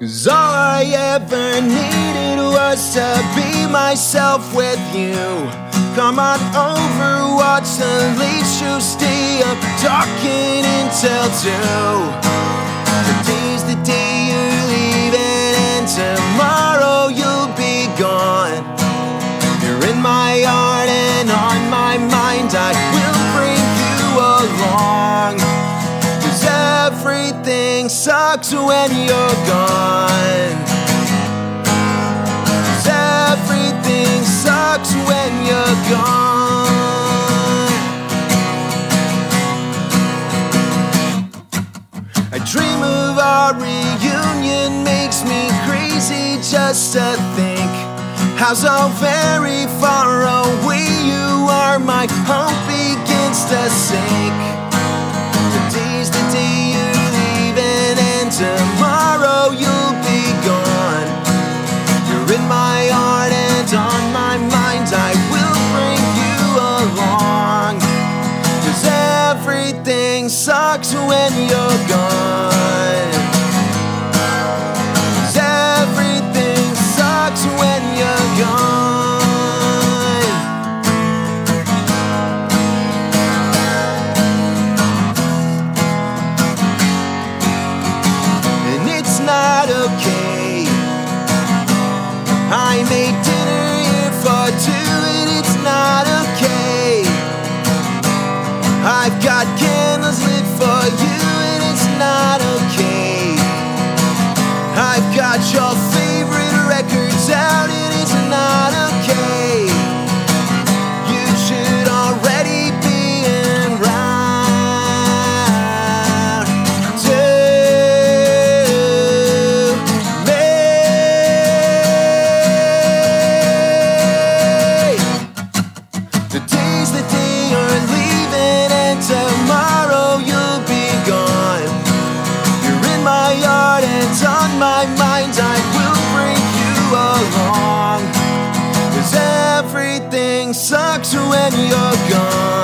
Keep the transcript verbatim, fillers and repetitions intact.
'Cause all I ever needed was to be myself with you. Come on over, watch the late show, stay up talking until two. Today's the day you're leaving and tomorrow you'll be gone. You're in my heart and on my mind, I will bring you along. 'Cause everything sucks when you're gone. 'Cause everything sucks when you're gone. I dream of our reunion, makes me crazy just to think how so very far away you are. My hope begins to sink. Today's the day you're leaving and tomorrow you'll be gone. You're in my heart and on my mind, I will bring you along. 'Cause everything sucks when you're gone. 'Cause everything sucks when you're gone. And it's not okay. I made dinner here for two and it's not okay. I've got candles lit for you and it's not okay. I've got your favorite records out and it's not okay. You should already be en route to me. Today's the day you're leaving and tomorrow you'll be gone. You're in my heart and on my mind, I will bring you along. 'Cause everything sucks when you're gone.